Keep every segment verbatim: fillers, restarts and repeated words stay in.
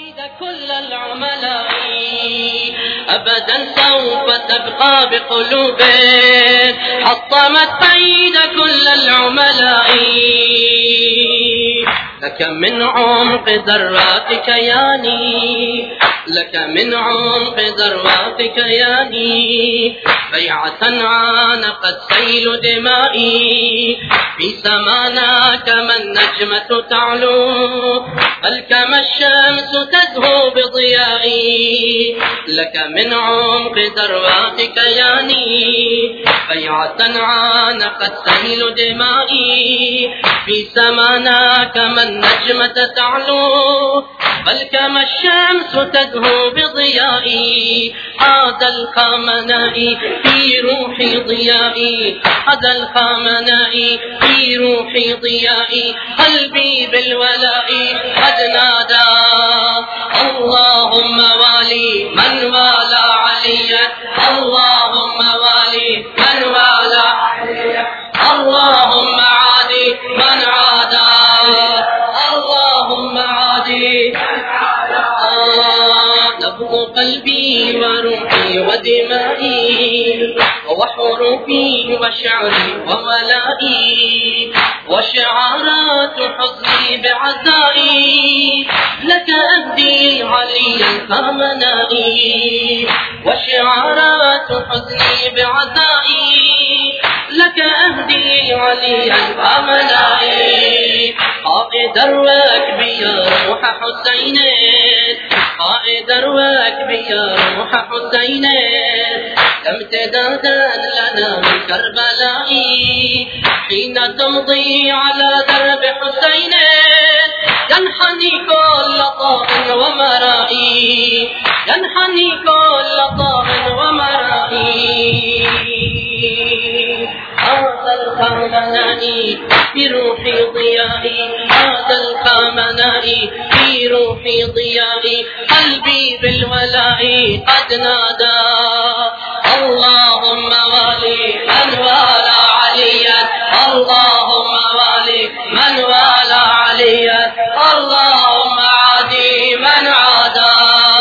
كل العملاء أبدا سوف تبقى بقلوب حطمت قيد كل العملاء. لك من عمق ذرات كياني، لك من عمق ذرات كياني بيعة عانقت سيل دمائي. في سمانا كما النجمة تعلو بل كما الشمس تزهو بضيائي. لك من عمق ذرات كياني بيعة عانقت سيل دمائي. في سمانا كما النجمة تعلو بل كما الشمس تزهو بضيائي. هذا الخامنائي في روحي ضيائي، هذا الخامنائي في روحي ضيائي. قلبي بالولاء قد نادى اللهم والي من والى عليا، اللهم والي من والى عليا، اللهم عادي من عادى، اللهم عادي من عادى. نبض قلبي وروحي ودمائي وحروفي وشعري وولائي وشعارات حزني بعزائي. لك أهدي علي الخامنائي وشعارات حزني بعزائي. لك أهدي علي الخامنائي. قائد الركب يا روح حسين، قائد الركب يا روح حسين امتدادا لنا من كربلاء. حين تمضي على درب حسين ينحني كل طاء ومرائي، ينحني كل طاء ومرائي. هذا الخامنائي في روحي ضيائي، هذا الخامنائي في روحي ضيائي. قلبي بالولاء قد نادى اللهم والي من والى عليا، اللهم والي من والى عليا، اللهم عادي من عادى،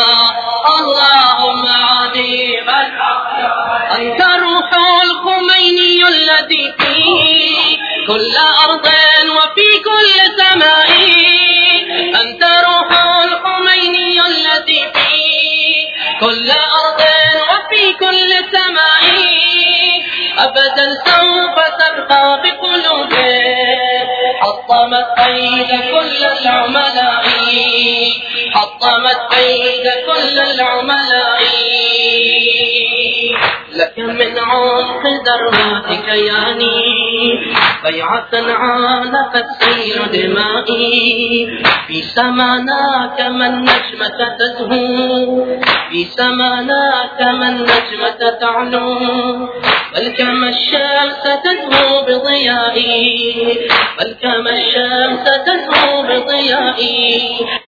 اللهم عادي من عادى. أنت روح الخميني الذي فيه كل أرض وفي كل سماء. أنت روح الخميني الذي فيه كل أرض وفي كل سماء. أبدا سوف تبقى بقلوب حطمت قيد كل العملاء، حطمت قيد كل العملاء. لك من عمق ذرات كياني بيعة عانقت سيل دمائي. في سمانا كما النجمة تزهو، في سمانا كما النجمة تعلو بل كما الشمس تزهو بضيائي، بل كما الشمس تزهو بضيائي.